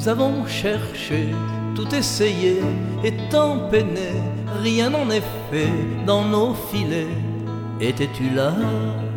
avons cherché, tout essayé, et tant peiné, rien n'en est fait dans nos filets. Étais-tu là?